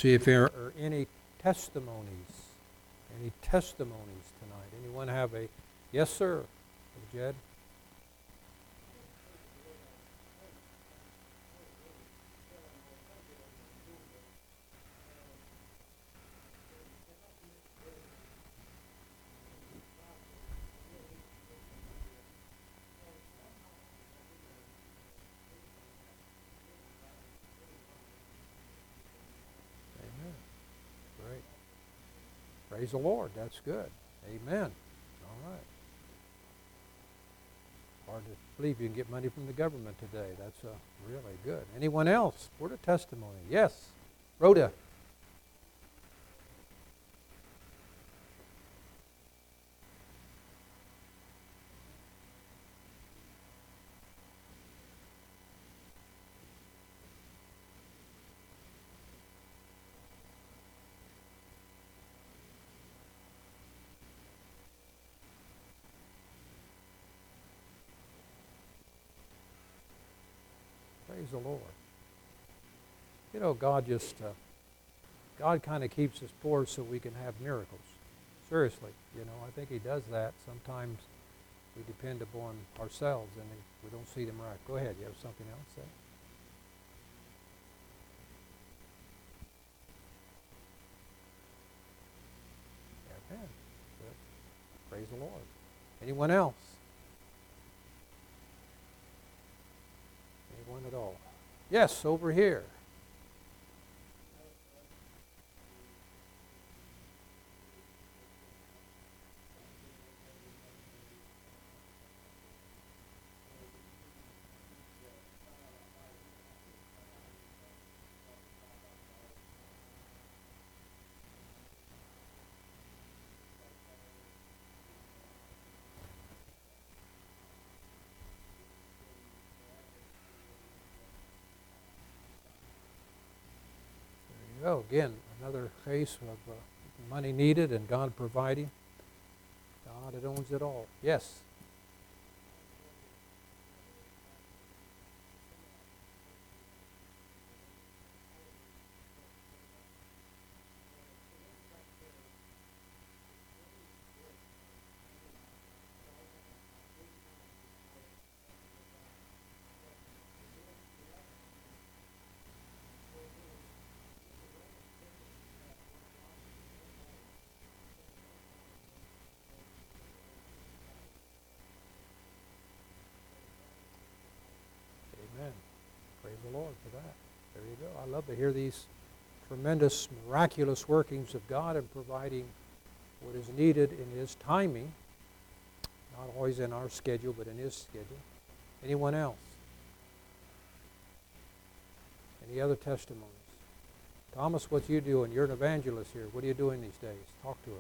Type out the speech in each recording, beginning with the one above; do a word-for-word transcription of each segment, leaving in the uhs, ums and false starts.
See if there are any testimonies. Any testimonies tonight? Anyone have a yes, sir? Jed? Praise the Lord. That's good. Amen. All right. Hard to believe you can get money from the government today. That's uh, really good. Anyone else? Word of testimony. Yes. Rhoda. Praise the Lord. You know, God just, uh, God kind of keeps us poor so we can have miracles. Seriously, you know, I think He does that. Sometimes we depend upon ourselves and we don't see them right. Go ahead, you have something else to say? Amen. Good. Praise the Lord. Anyone else? Anyone at all? Yes, over here. Oh, again, another case of uh, money needed and God providing. God that owns it all. Yes. Amen. Praise the Lord for that. There you go. I love to hear these tremendous, miraculous workings of God in providing what is needed in His timing. Not always in our schedule, but in His schedule. Anyone else? Any other testimonies? Thomas, what you doing? You're an evangelist here. What are you doing these days? Talk to us.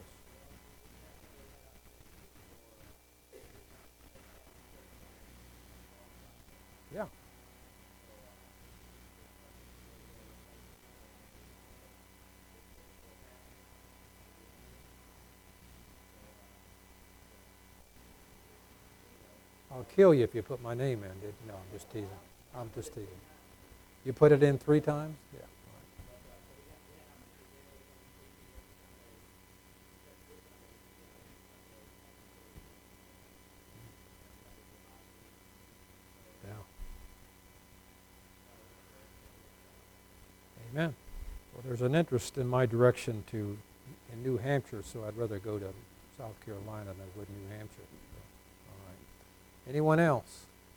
Yeah. I'll kill you if you put my name in. Did no, I'm just teasing. I'm just teasing. You put it in three times? Yeah. Yeah. Amen. Well, there's an interest in my direction to in New Hampshire, so I'd rather go to South Carolina than I would New Hampshire. Anyone else?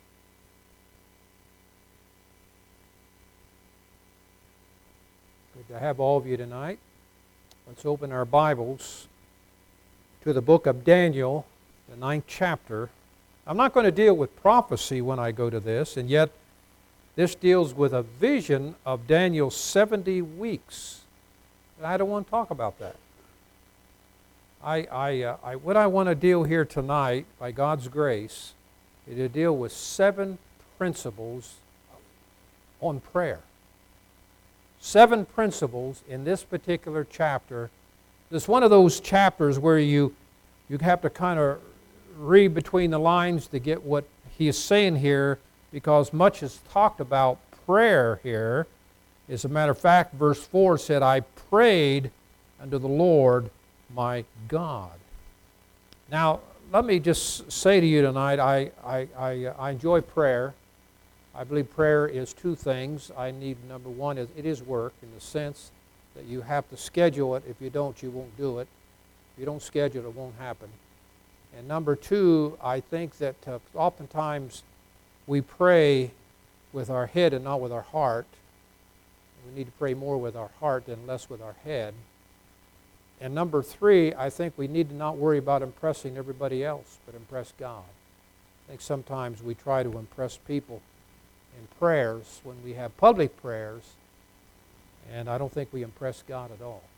Good to have all of you tonight. Let's open our Bibles to the book of Daniel, the ninth chapter. I'm not going to deal with prophecy when I go to this, and yet this deals with a vision of Daniel's seventy weeks. I don't want to talk about that. I, I, uh, I, what I want to deal here tonight, by God's grace, to deal with seven principles on prayer. Seven principles in this particular chapter. It's one of those chapters where you, you have to kind of read between the lines to get what he is saying here, because much is talked about prayer here, As a matter of fact, verse four said, I prayed unto the Lord my God. Now, let me just say to you tonight, I, I, I, I enjoy prayer. I believe prayer is two things. I need, number one, is it is work in the sense that you have to schedule it. If you don't, you won't do it. If you don't schedule it, it won't happen. And number two, I think that uh, oftentimes we pray with our head and not with our heart. We need to pray more with our heart than less with our head. And number three, I think we need to not worry about impressing everybody else, but impress God. I think sometimes we try to impress people in prayers when we have public prayers, and I don't think we impress God at all.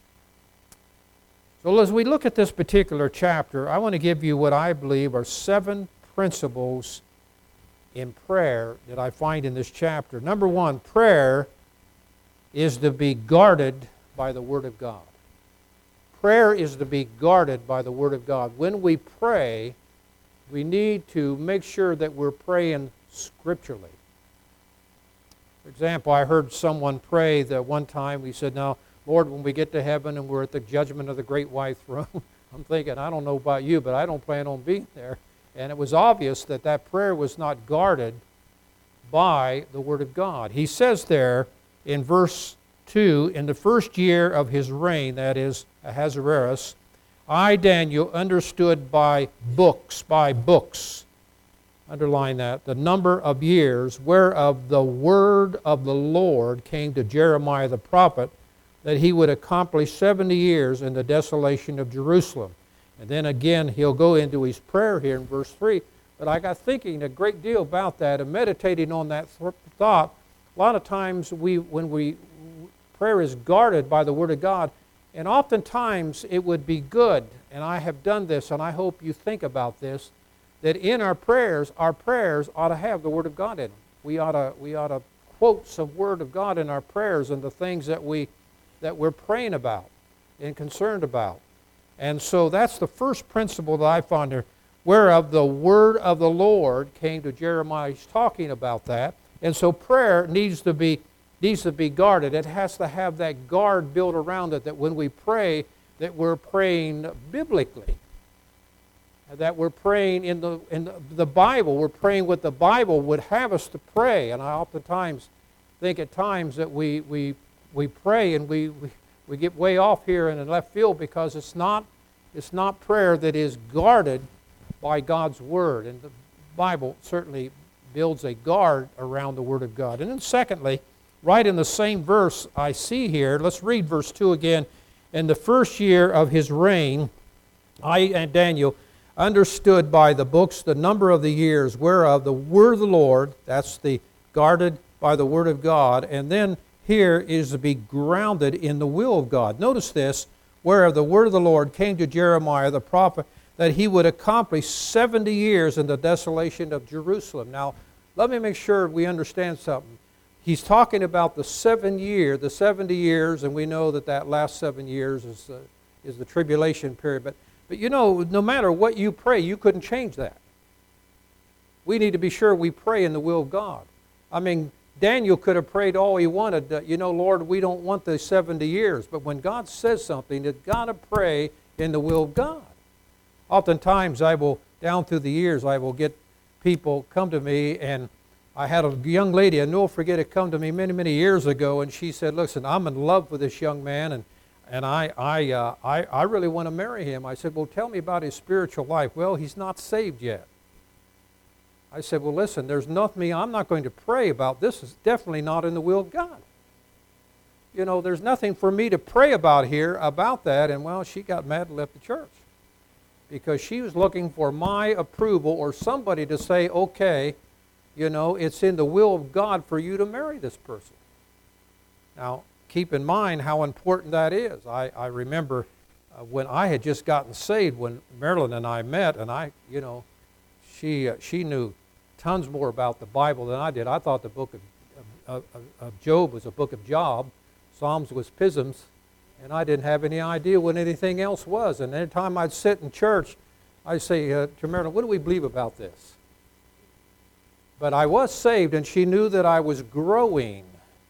So as we look at this particular chapter, I want to give you what I believe are seven principles in prayer that I find in this chapter. Number one, prayer is to be guarded by the Word of God. Prayer is to be guarded by the Word of God. When we pray, we need to make sure that we're praying scripturally. For example, I heard someone pray that one time. He said, now, Lord, when we get to heaven and we're at the judgment of the great white throne, I'm thinking, I don't know about you, but I don't plan on being there. And it was obvious that that prayer was not guarded by the Word of God. He says there in verse two, in the first year of his reign, that is Ahasuerus, I, Daniel, understood by books, by books, underline that, the number of years whereof the word of the Lord came to Jeremiah the prophet, that he would accomplish seventy years in the desolation of Jerusalem. And then again, he'll go into his prayer here in verse three. But I got thinking a great deal about that and meditating on that th- thought. A lot of times we, when we, prayer is guarded by the Word of God, and oftentimes it would be good, and I have done this, and I hope you think about this, that in our prayers, our prayers ought to have the Word of God in them. We ought to, we ought to quote some Word of God in our prayers and the things that, we, that we're praying about and concerned about. And so that's the first principle that I found there, whereof the word of the Lord came to Jeremiah. He's talking about that. And so prayer needs to be needs to be guarded. It has to have that guard built around it, that when we pray, that we're praying biblically. That we're praying in the in the, the Bible. We're praying what the Bible would have us to pray. And I oftentimes think at times that we we we pray and we, we We get way off here in the left field because it's not, it's not prayer that is guarded by God's Word. And the Bible certainly builds a guard around the Word of God. And then secondly, right in the same verse I see here, let's read verse two again. In the first year of his reign, I and Daniel understood by the books the number of the years whereof the word of the Lord, that's the guarded by the Word of God, and then here is to be grounded in the will of God. Notice this, whereof the word of the Lord came to Jeremiah the prophet, that he would accomplish seventy years in the desolation of Jerusalem. Now, let me make sure we understand something. He's talking about the seven year, the seventy years, and we know that that last seven years is, uh, is the tribulation period. But, but you know, no matter what you pray, you couldn't change that. We need to be sure we pray in the will of God. I mean, Daniel could have prayed all he wanted. Uh, you know, Lord, we don't want the seventy years. But when God says something, you've got to pray in the will of God. Oftentimes, I will, down through the years, I will get people come to me, and I had a young lady, I never forget it, come to me many, many years ago, and she said, listen, I'm in love with this young man, and, and I, I, uh, I, I really want to marry him. I said, well, tell me about his spiritual life. Well, he's not saved yet. I said, well, listen, there's nothing, I'm not going to pray about this. It's definitely not in the will of God. You know, there's nothing for me to pray about here about that. And, well, she got mad and left the church because she was looking for my approval or somebody to say, okay, you know, it's in the will of God for you to marry this person. Now, keep in mind how important that is. I, I remember uh, when I had just gotten saved, when Marilyn and I met, and I, you know, She, uh, she knew tons more about the Bible than I did. I thought the book of, of, of, of Job was a book of Job. Psalms was Pisms. And I didn't have any idea what anything else was. And every time I'd sit in church, I'd say uh, to Marilyn, what do we believe about this? But I was saved, and she knew that I was growing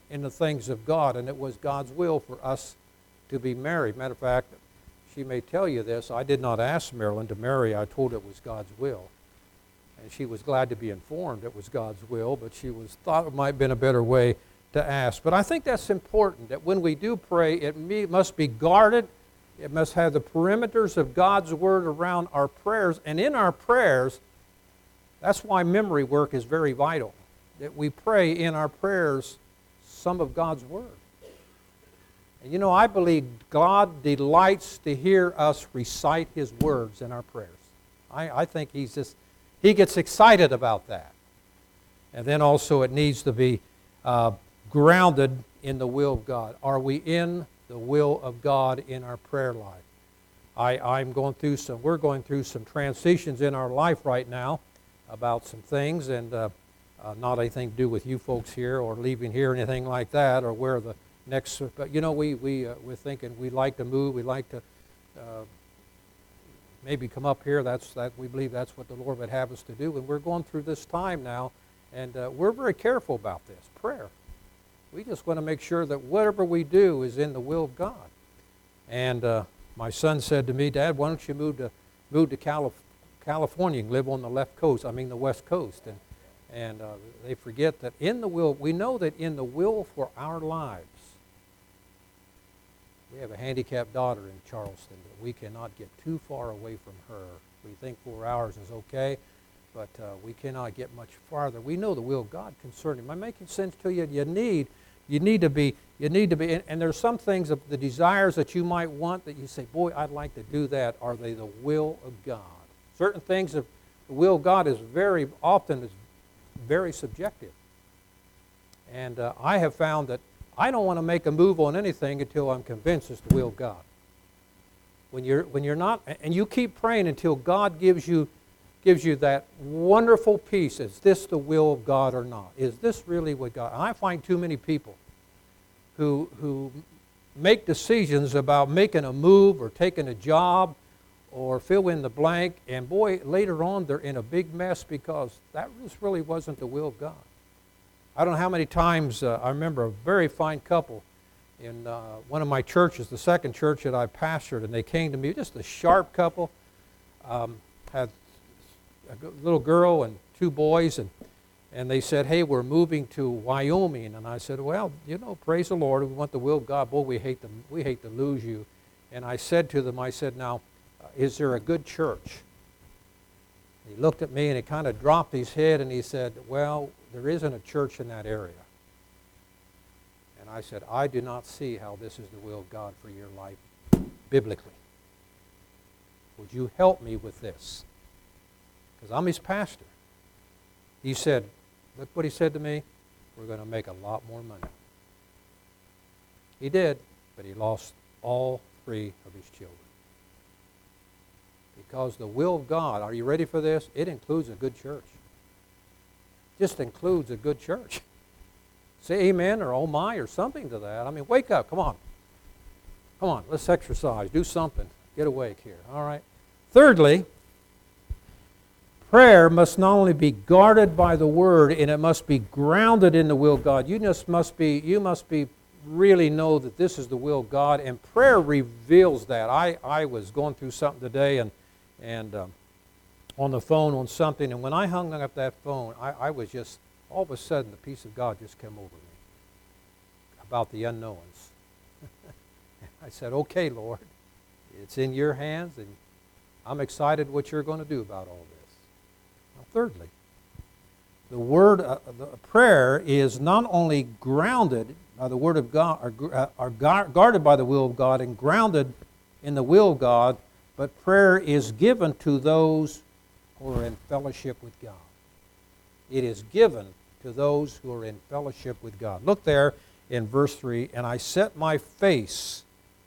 in the things of God, and it was God's will for us to be married. Matter of fact, she may tell you this, I did not ask Marilyn to marry. I told her it was God's will. And she was glad to be informed it was God's will, but she was thought it might have been a better way to ask. But I think that's important, that when we do pray, it must be guarded. It must have the perimeters of God's Word around our prayers. And in our prayers, that's why memory work is very vital, that we pray in our prayers some of God's Word. And you know, I believe God delights to hear us recite His words in our prayers. I, I think He's just, He gets excited about that. And then also it needs to be uh, grounded in the will of God. Are we in the will of God in our prayer life? I, I'm going through some, we're going through some transitions in our life right now about some things, and uh, uh, not anything to do with you folks here or leaving here or anything like that, or where the next, but you know, we, we, uh, we're thinking we like to move, we like to uh, maybe come up here. That's, that, we believe that's what the Lord would have us to do, and we're going through this time now, and uh, we're very careful about this, prayer. We just want to make sure that whatever we do is in the will of God. And uh, my son said to me, Dad, why don't you move to move to Calif- California and live on the left coast, I mean the west coast. And, and uh, they forget that in the will, we know that in the will for our lives, we have a handicapped daughter in Charleston, but we cannot get too far away from her. We think four hours is okay, but uh, we cannot get much farther. We know the will of God concerning. Am I making sense to you? You need, you need to be, you need to be, and, and there's some things of the desires that you might want that you say, boy, I'd like to do that. Are they the will of God? Certain things of the will of God is very often is very subjective. And uh, I have found that I don't want to make a move on anything until I'm convinced it's the will of God. When you're, when you're not, and you keep praying until God gives you gives you that wonderful peace. Is this the will of God or not? Is this really what God? And I find too many people who who make decisions about making a move or taking a job or fill in the blank, and boy, later on they're in a big mess because that just really wasn't the will of God. I don't know how many times uh, I remember a very fine couple in uh, one of my churches, the second church that I pastored, and they came to me, just a sharp couple, um, had a little girl and two boys, and and they said, hey, we're moving to Wyoming. And I said, well, you know, praise the Lord, we want the will of God. Boy, we hate to, we hate to lose you. And I said to them, I said, now, uh, is there a good church? He looked at me and he kind of dropped his head and he said, well, there isn't a church in that area. And I said, I do not see how this is the will of God for your life biblically. Would you help me with this? Because I'm his pastor. He said, look what he said to me, we're going to make a lot more money. He did, but he lost all three of his children. Because the will of God, are you ready for this? It includes a good church. Just includes a good church. Say amen or oh my or something to that. I mean, wake up, come on. Come on, let's exercise, do something. Get awake here, all right? Thirdly, prayer must not only be guarded by the Word, and it must be grounded in the will of God. You just must be, you must be really know that this is the will of God, and prayer reveals that. I, I was going through something today, and and um, on the phone on something, and when I hung up that phone, I, I was just, all of a sudden, the peace of God just came over me about the unknowns. I said, okay, Lord, it's in your hands, and I'm excited what you're going to do about all this. Now, thirdly, the word, uh, the prayer is not only grounded by the Word of God, or, uh, or guarded by the will of God and grounded in the will of God, but prayer is given to those who are in fellowship with God. It is given to those who are in fellowship with God. Look there in verse three, and I set my face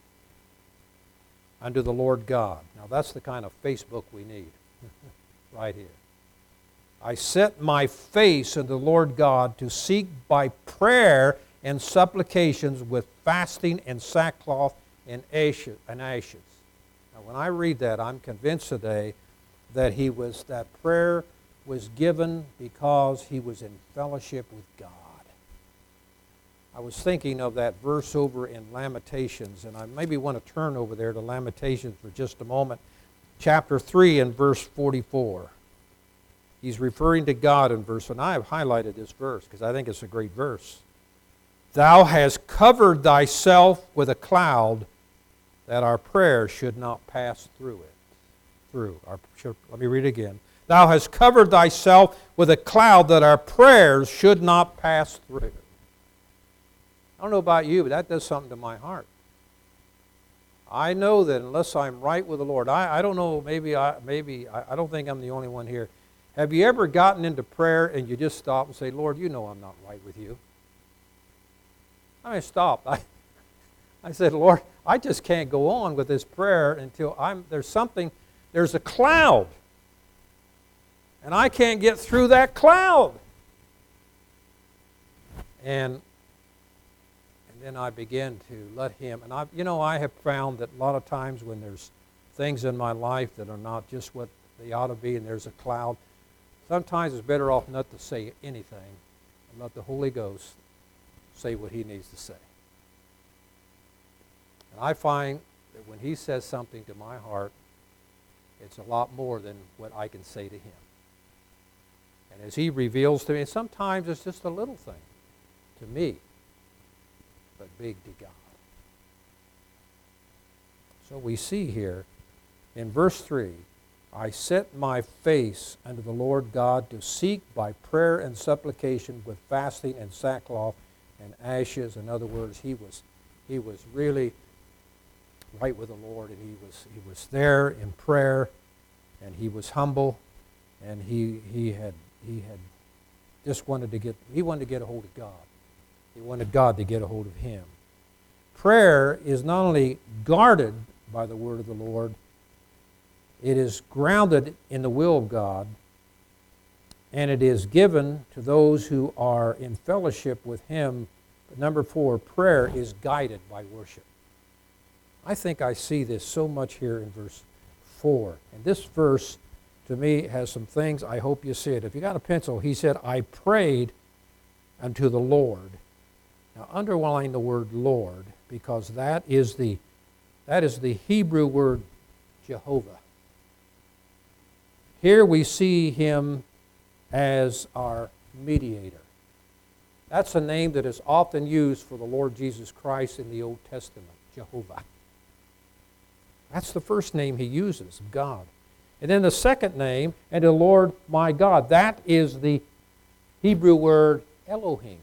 unto the Lord God. Now that's the kind of Facebook we need right here. I set my face unto the Lord God to seek by prayer and supplications with fasting and sackcloth and ashes. Now when I read that, I'm convinced today that he was, that prayer was given because he was in fellowship with God. I was thinking of that verse over in Lamentations, and I maybe want to turn over there to Lamentations for just a moment. Chapter three and verse forty-four. He's referring to God in verse, and I have highlighted this verse because I think it's a great verse. Thou hast covered thyself with a cloud that our prayer should not pass through it. Through. Our, should, let me read it again. Thou hast covered thyself with a cloud that our prayers should not pass through. I don't know about you, but that does something to my heart. I know that unless I'm right with the Lord, I, I don't know, maybe, I, maybe I, I don't think I'm the only one here. Have you ever gotten into prayer and you just stop and say, Lord, you know I'm not right with you? I mean, stop. I, I said, Lord, I just can't go on with this prayer until I'm, there's something, there's a cloud. And I can't get through that cloud. And, and then I begin to let Him, and I, you know, I have found that a lot of times when there's things in my life that are not just what they ought to be and there's a cloud, sometimes it's better off not to say anything and let the Holy Ghost say what He needs to say. And I find that when He says something to my heart, it's a lot more than what I can say to Him. And as He reveals to me, sometimes it's just a little thing to me, but big to God. So we see here in verse three, I set my face unto the Lord God to seek by prayer and supplication with fasting and sackcloth and ashes. In other words, he was, he was really right with the Lord, and he was, he was there in prayer, and he was humble, and he, he, had, he had just wanted to get, he wanted to get a hold of God. He wanted God to get a hold of him. Prayer is not only guarded by the word of the Lord, it is grounded in the will of God, and it is given to those who are in fellowship with Him. But number four, prayer is guided by worship. I think I see this so much here in verse four. And this verse, to me, has some things. I hope you see it. If you got a pencil, he said, I prayed unto the Lord. Now, underline the word Lord, because that is the, that is the Hebrew word Jehovah. Here we see Him as our mediator. That's a name that is often used for the Lord Jesus Christ in the Old Testament, Jehovah. That's the first name He uses, God. And then the second name, and the Lord my God. That is the Hebrew word Elohim.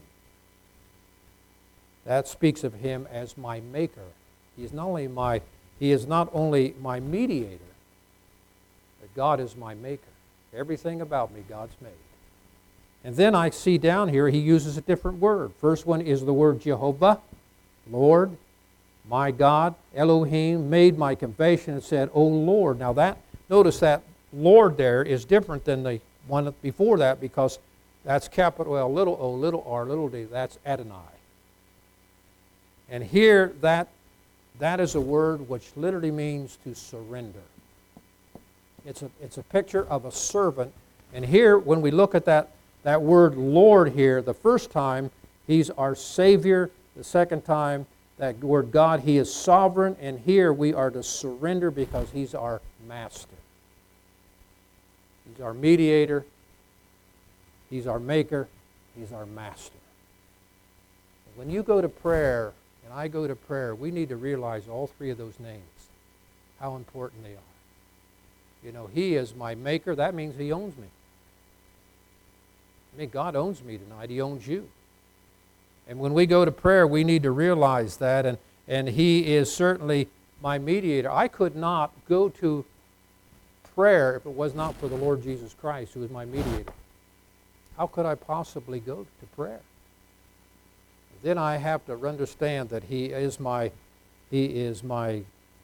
That speaks of Him as my maker. He is not only my, he is not only my mediator, but God is my maker. Everything about me, God's made. And then I see down here, he uses a different word. First one is the word Jehovah, Lord, my God, Elohim, made my confession and said, O Lord. Now that, notice that Lord there is different than the one before that, because that's capital L, little o, little r, little d, that's Adonai. And here, that, that is a word which literally means to surrender. It's a, it's a picture of a servant. And here, when we look at that, that word Lord here, the first time, He's our Savior. The second time, that word God, He is sovereign. And here we are to surrender because He's our Master. He's our mediator. He's our maker. He's our master. When you go to prayer, and I go to prayer, we need to realize all three of those names, how important they are. You know, He is my maker. That means He owns me. I mean, God owns me tonight. He owns you. And when we go to prayer, we need to realize that. And, and He is certainly my mediator. I could not go to prayer if it was not for the Lord Jesus Christ, who is my mediator. How could I possibly go to prayer? Then I have to understand that He is my, He is my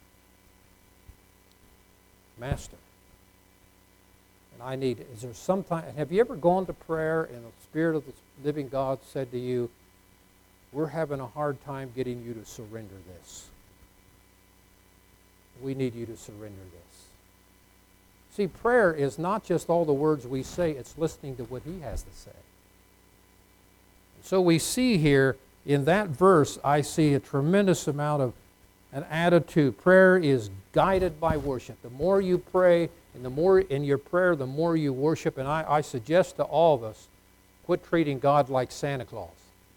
master. And I need, is there some time, have you ever gone to prayer and the Spirit of the living God said to you, we're having a hard time getting you to surrender this. We need you to surrender this. See, prayer is not just all the words we say, it's listening to what He has to say. So we see here in that verse, I see a tremendous amount of an attitude. Prayer is guided by worship. The more you pray, and the more in your prayer, the more you worship. And I, I suggest to all of us, quit treating God like Santa Claus.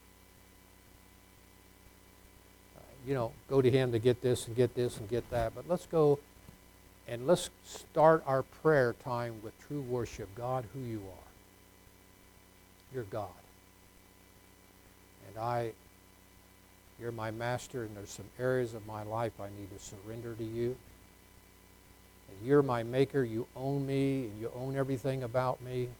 Uh, you know, go to Him to get this and get this and get that. But let's go and let's start our prayer time with true worship. God, who you are. You're God. And I, you're my master, and there's some areas of my life I need to surrender to you. And you're my maker. You own me, and you own everything about me.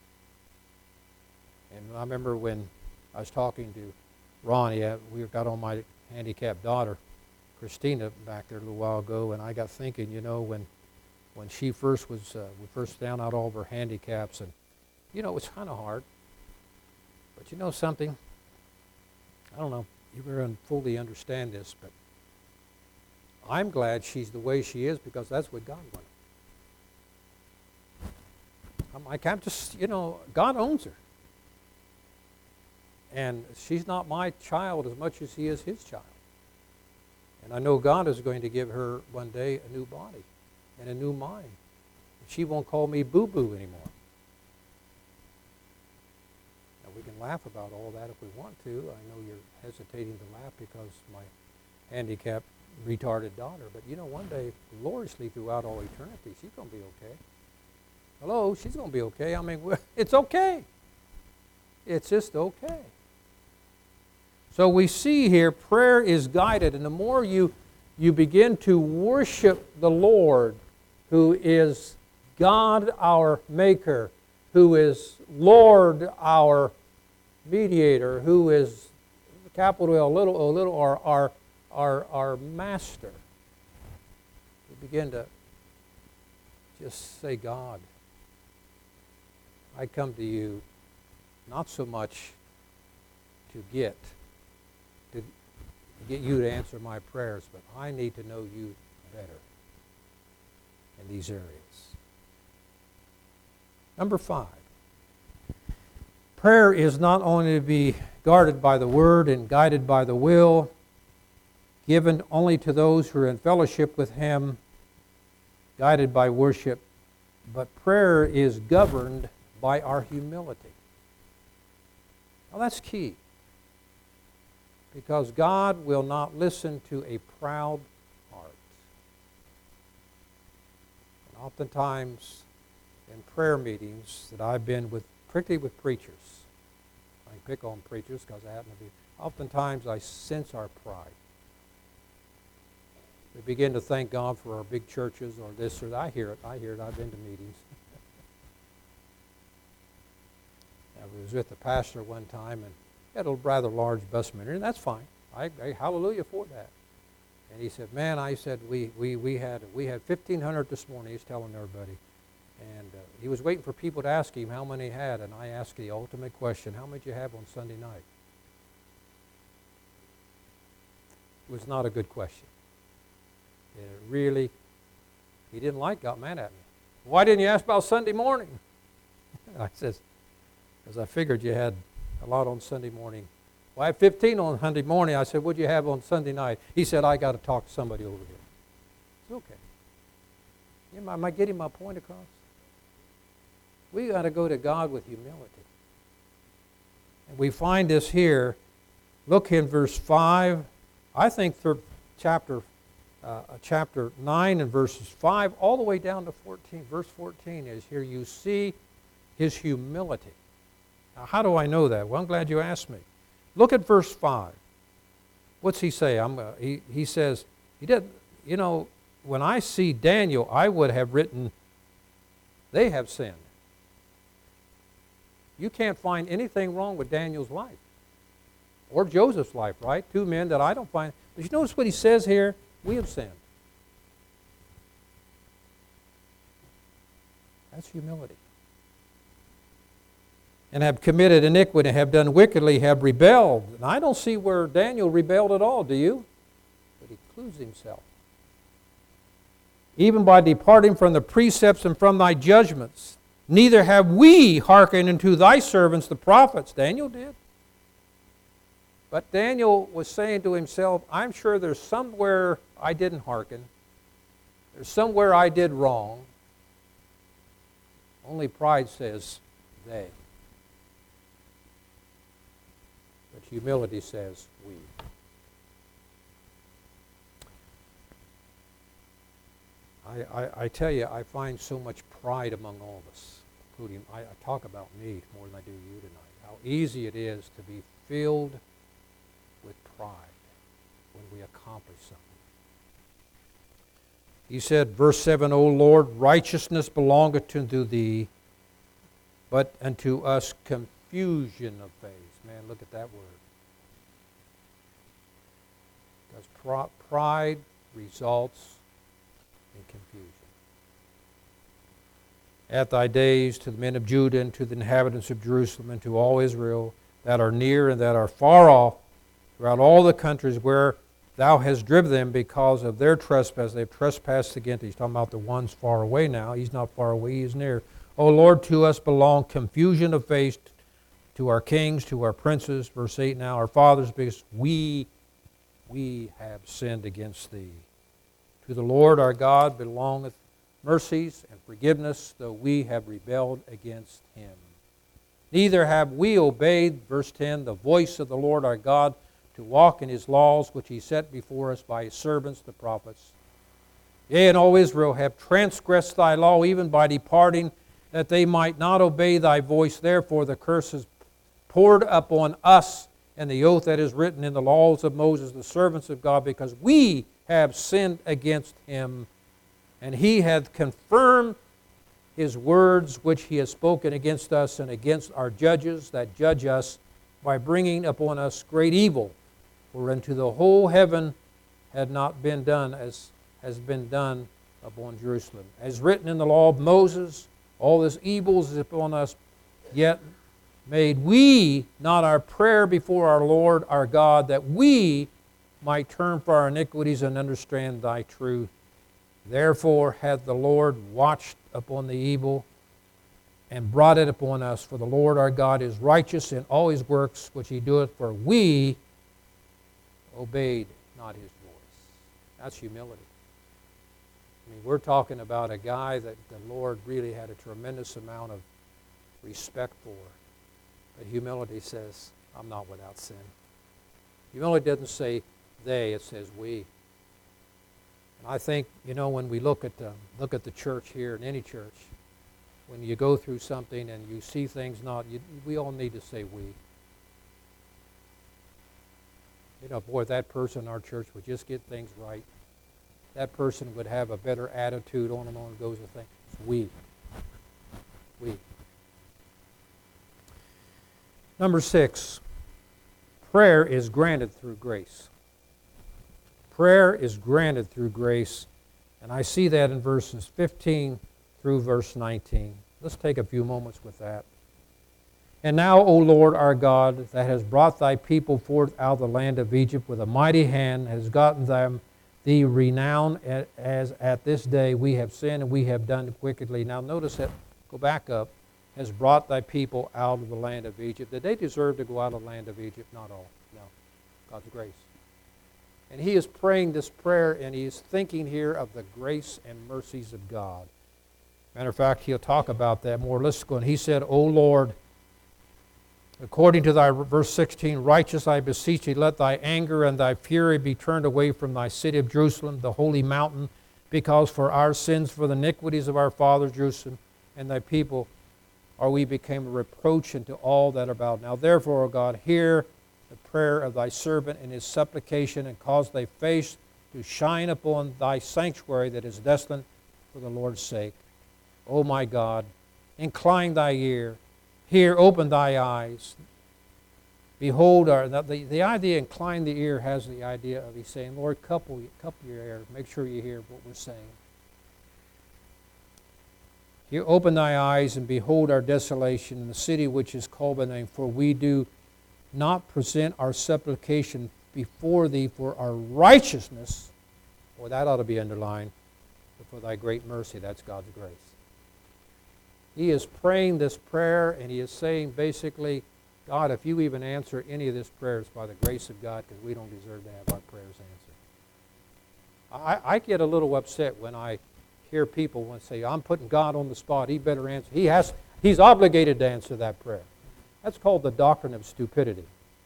And I remember when I was talking to Ronnie, we got on my handicapped daughter, Christina, back there a little while ago, and I got thinking, you know, when when she first was, uh, we first found out all of her handicaps, and, you know, it was kind of hard. But you know something? I don't know, you really don't fully understand this, but I'm glad she's the way she is because that's what God wanted. I'm like, I'm just, you know, God owns her. And she's not my child as much as He is His child. And I know God is going to give her one day a new body and a new mind. She won't call me boo-boo anymore. Now, we can laugh about all that if we want to. I know you're hesitating to laugh because my handicapped, retarded daughter. But you know, one day, gloriously throughout all eternity, she's going to be okay. Hello, she's going to be okay. I mean, it's okay. It's just okay. So we see here, prayer is guided, and the more you, you begin to worship the Lord, who is God our Maker, who is Lord our Mediator, who is capital L, little o, little r, our, our, our Master. We begin to just say, God, I come to you not so much to get, to get you to answer my prayers, but I need to know you better in these areas. Number five, prayer is not only to be guarded by the Word and guided by the will, given only to those who are in fellowship with Him, guided by worship, but prayer is governed by our humility. Now that's key, because God will not listen to a proud heart. And oftentimes in prayer meetings that I've been with, particularly with preachers, I pick on preachers because I happen to be, oftentimes I sense our pride. We begin to thank God for our big churches or this or that. I hear it, I hear it, I've been to meetings. I was with the pastor one time, and he had a rather large bus ministry, and that's fine. I, I hallelujah for that. And he said, "Man," I said, "we we we had we had fifteen hundred this morning." He's telling everybody, and uh, he was waiting for people to ask him how many he had, and I asked the ultimate question: "How many did you have on Sunday night?" It was not a good question. It really, he didn't like. Got mad at me. "Why didn't you ask about Sunday morning?" I says, because I figured you had a lot on Sunday morning. "Well, I had fifteen on Sunday morning." I said, "What do you have on Sunday night?" He said, "I got to talk to somebody over here." It's okay. Am I, am I getting my point across? We got to go to God with humility. And we find this here. Look in verse five. I think through chapter, uh, chapter nine and verses five all the way down to fourteen. Verse fourteen is here. You see His humility. Now, how do I know that? Well, I'm glad you asked me. Look at verse five. What's he say? I'm, uh, he, he says, he did, you know, when I see Daniel, I would have written, they have sinned. You can't find anything wrong with Daniel's life or Joseph's life, right? Two men that I don't find. But you notice what he says here? We have sinned. That's humility. And have committed iniquity, have done wickedly, have rebelled. And I don't see where Daniel rebelled at all, do you? But he includes himself. Even by departing from the precepts and from thy judgments, neither have we hearkened unto thy servants the prophets. Daniel did. But Daniel was saying to himself, I'm sure there's somewhere I didn't hearken. There's somewhere I did wrong. Only pride says they. But humility says we. I, I, I tell you, I find so much pride among all of us, including, I, I talk about me more than I do you tonight, how easy it is to be filled with pride when we accomplish something. He said, verse seven, O Lord, righteousness belongeth unto thee, but unto us confusion of face. Man, look at that word. Because pride results in confusion. At thy days, to the men of Judah, and to the inhabitants of Jerusalem, and to all Israel that are near and that are far off, throughout all the countries where thou hast driven them because of their trespass. They've trespassed against thee. He's talking about the ones far away now. He's not far away, he is near. O Lord, to us belong confusion of face, to our kings, to our princes. Verse eight now, our fathers, because we, we have sinned against thee. To the Lord our God belongeth mercies and forgiveness, though we have rebelled against him. Neither have we obeyed, verse ten, the voice of the Lord our God, to walk in his laws, which he set before us by his servants, the prophets. Yea, and all Israel have transgressed thy law, even by departing, that they might not obey thy voice. Therefore the curse is poured upon us, and the oath that is written in the laws of Moses, the servants of God, because we have sinned against him. And he hath confirmed his words which he has spoken against us and against our judges that judge us, by bringing upon us great evil. For unto the whole heaven had not been done as has been done upon Jerusalem. As written in the law of Moses, all this evil is upon us, yet made we not our prayer before our Lord our God, that we might turn for our iniquities and understand thy truth. Therefore hath the Lord watched upon the evil and brought it upon us. For the Lord our God is righteous in all his works which he doeth, for we obeyed not his voice. That's humility. I mean, we're talking about a guy that the Lord really had a tremendous amount of respect for. But humility says, I'm not without sin. Humility doesn't say they, it says we. And I think, you know, when we look at the, look at the church here, in any church, when you go through something and you see things not, you, we all need to say we. You know, boy, that person in our church would just get things right. That person would have a better attitude, on and on goes the thing. It's we. We. Number six, prayer is granted through grace. Prayer is granted through grace, and I see that in verses fifteen through verse nineteen. Let's take a few moments with that. And now, O Lord our God, that has brought thy people forth out of the land of Egypt with a mighty hand, has gotten them thee renown, as at this day we have sinned and we have done wickedly. Now notice that, go back up, has brought thy people out of the land of Egypt. Did they deserve to go out of the land of Egypt? Not all. No. God's grace. And he is praying this prayer, and he is thinking here of the grace and mercies of God. Matter of fact, he'll talk about that more. Let's go. And he said, O Lord, according to thy, verse sixteen, righteous I beseech thee, let thy anger and thy fury be turned away from thy city of Jerusalem, the holy mountain, because for our sins, for the iniquities of our fathers Jerusalem and thy people, are we became a reproach unto all that are about. Now therefore, O God, hear the prayer of thy servant and his supplication, and cause thy face to shine upon thy sanctuary that is desolate for the Lord's sake. O my God, incline thy ear, hear, open thy eyes. Behold, our, the, the idea, incline the ear, has the idea of, he's saying, Lord, couple, couple your ear, make sure you hear what we're saying. You open thy eyes and behold our desolation in the city which is called by name, for we do not present our supplication before thee for our righteousness. Boy, that ought to be underlined. But for thy great mercy, that's God's grace. He is praying this prayer, and he is saying basically, God, if you even answer any of this prayer, it's by the grace of God, because we don't deserve to have our prayers answered. I, I get a little upset when I hear people want to say, I'm putting God on the spot. He better answer. He has, he's obligated to answer that prayer. That's called the doctrine of stupidity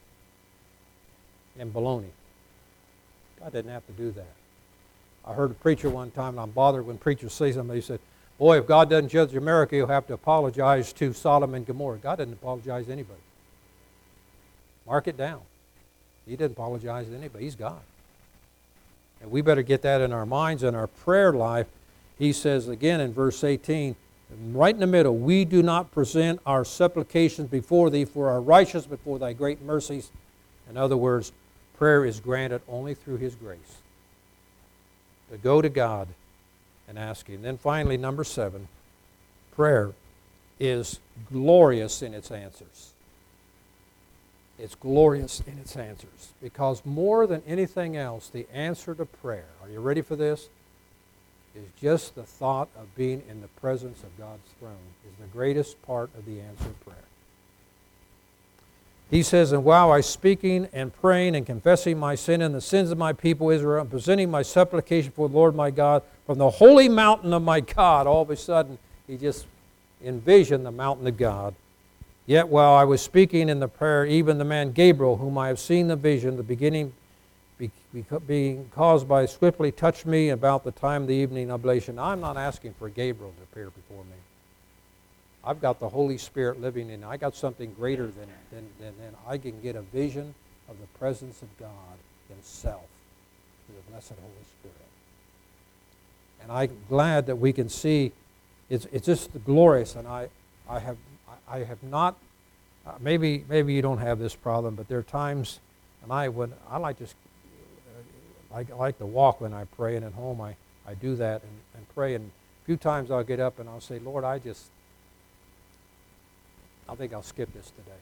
and baloney. God didn't have to do that. I heard a preacher one time, and I'm bothered when preachers say something. He said, boy, if God doesn't judge America, he'll have to apologize to Sodom and Gomorrah. God didn't apologize to anybody. Mark it down. He didn't apologize to anybody. He's God. And we better get that in our minds and our prayer life. He says again in verse eighteen, right in the middle, we do not present our supplications before thee for our righteousness, but for thy great mercies. In other words, prayer is granted only through his grace. To go to God and ask him. Then finally, number seven, prayer is glorious in its answers. It's glorious in its answers. Because more than anything else, the answer to prayer, are you ready for this? Is just the thought of being in the presence of God's throne is the greatest part of the answer to prayer. He says, and while I speaking and praying and confessing my sin and the sins of my people Israel, and presenting my supplication for the Lord my God, from the holy mountain of my God, all of a sudden he just envisioned the mountain of God. Yet while I was speaking in the prayer, even the man Gabriel, whom I have seen the vision, the beginning be, be, being caused by swiftly touched me about the time of the evening oblation. I'm not asking for Gabriel to appear before me. I've got the Holy Spirit living in me. I got something greater than, than, than, than I can get a vision of the presence of God himself through the blessed Holy Spirit. And I'm glad that we can see it's, it's just glorious. And I, I have I have not, uh, maybe maybe you don't have this problem, but there are times, and I would, I like to, uh, I like to walk when I pray, and at home I, I do that and, and pray, and a few times I'll get up and I'll say, Lord, I just, I think I'll skip this today.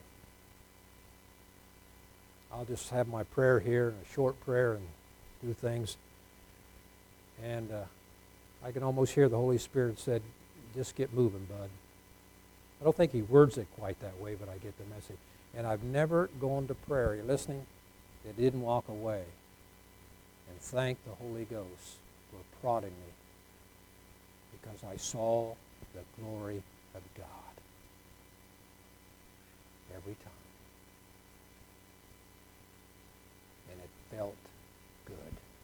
I'll just have my prayer here, and a short prayer, and do things. And uh, I can almost hear the Holy Spirit said, just get moving, bud. I don't think he words it quite that way, but I get the message. And I've never gone to prayer, are you listening, that didn't walk away and thank the Holy Ghost for prodding me because I saw the glory of God every time. And it felt good.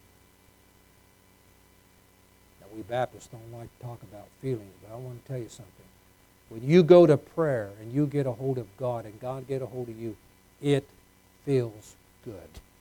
Now, we Baptists don't like to talk about feelings, but I want to tell you something. When you go to prayer and you get a hold of God and God get a hold of you, it feels good.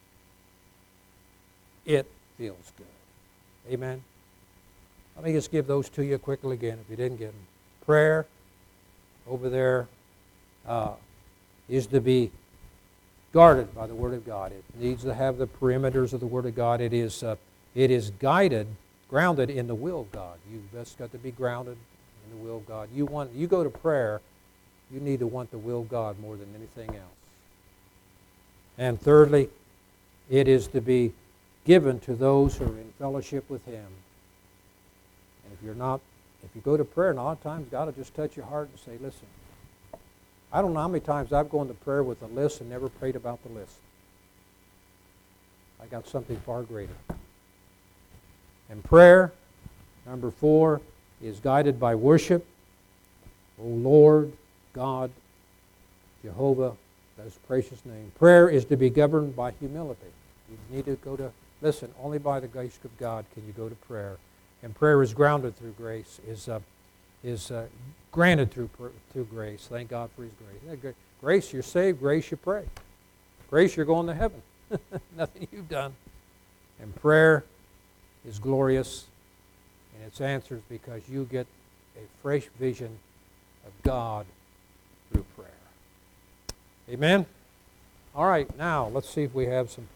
It feels good. Amen? Let me just give those to you quickly again if you didn't get them. Prayer over there uh, is to be guarded by the Word of God. It needs to have the perimeters of the Word of God. It is, uh, it is guided, grounded in the will of God. You've just got to be grounded in the will of God. You want, you go to prayer, you need to want the will of God more than anything else. And thirdly, it is to be given to those who are in fellowship with Him. And if you're not, if you go to prayer, and a lot of times God will just touch your heart and say, listen, I don't know how many times I've gone to prayer with a list and never prayed about the list. I got something far greater. And prayer, number four, is guided by worship. O Lord, God, Jehovah, His precious name. Prayer is to be governed by humility. You need to go to, listen, only by the grace of God can you go to prayer. And prayer is grounded through grace, is uh, is uh, granted through through grace. Thank God for His grace. Grace, you're saved. Grace, you pray. Grace, you're going to heaven. Nothing you've done. And prayer is glorious in its answers because you get a fresh vision of God through prayer. Amen? All right, now let's see if we have some